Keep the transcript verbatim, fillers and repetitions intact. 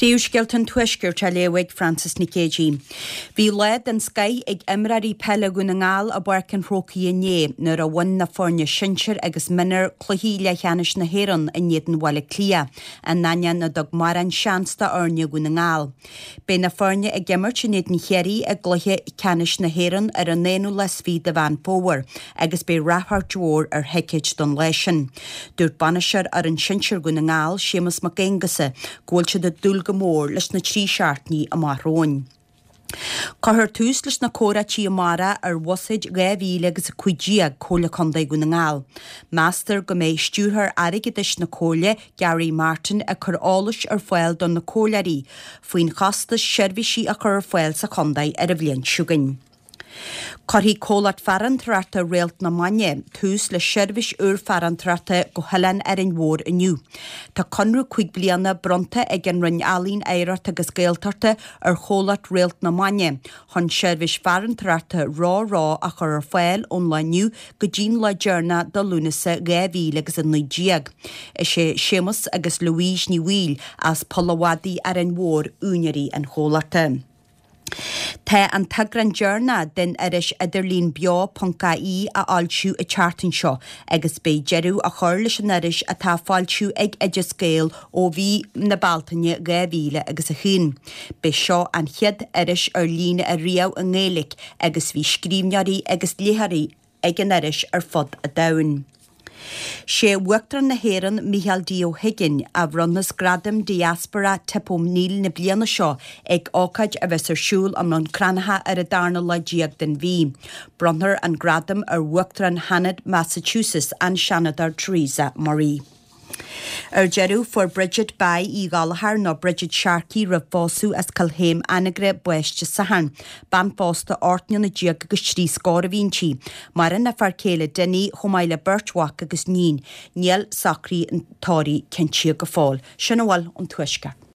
Príúsgeltan tuisgur te leweig Francis Nicagí. Bhí lead an Sky ag imraí pelle gona ngáil a barcan rocaí a né nar a bhain na fórne sinseir agus minar chluhí le cheannis na héran a néan bhile clia a naine na dog mar an seansta orne gona ngáil. Bé na fórne ag gimmert sin néad na chéirí a gluthe ceannis na héran ar an néanú les fi de bhain fówer agus bé rathart dúór ar heiceid don leisin. Dúirt banisir ar an sinseir gona ngáil sémas mac éingasa ghfuil de dúl gomór leis na trí seartní a marróin. Cahar tús leis na córa tí amara ar wasid gavíle agus a cuidiag cóla condaig gona ngáil. Master go méid stúrthar airigidis na cóla Gary Martin a chur ális ar foiil don na cólarí, faoin chastas seirbhísí a chur ar foiil sa condaig ar a bhliain siúgain. Corhí cólat farantrata réalt na maine, tús le seirbhís úr farantrata go helan ar an mhór aniu. Tá conrú chuig bliana bronta ag an rinn alín éireart agus géaltarta ar cólat réalt na maine. Hon seirbhís farantrata rá rá a chur ar fáil ón leniu go dín le dearna do lúnasa gavíle agus an nuidíag. Is sé Seamus agus Louise ní bhíl as polawadi ar an mhór úneirí an cólarta. Tá an tagran dearna den iris idirlín beo ponca í a áilsiú a chartan seo agus bé jeú a chuir leis an iris a tá fáilsiú ag idir scéal ó bhí na baltaine gavíle agus a chuin. Bé seo an chiad iris ar lína a riamh a ngélik agus bhí scríbnearí agus létharí ag an iris ar fod a dain. sé bhuachtar na héran Michael D. O'Higgin a bhronnas gradam diaspora tipom níl na bliana seo ag ácaid a bheits ar siúl am non cranatha ar a darna le díag den bhí. Bronnar an gradam ar bhuachtar an Hanad, Massachusetts an Shanadar Theresa Marie. Ar jeru for Bridget Bay í galahar no Bridget Sharkey ra fósú as calhéim anagre buiste sahan. Ban fósta ortnion na diag agus trí scóra víntí. Mar na farcéile denní chomáile birchwach agus nín. Níl sacrí an tóri kentíag go fáil. Sinnawal an tuisca.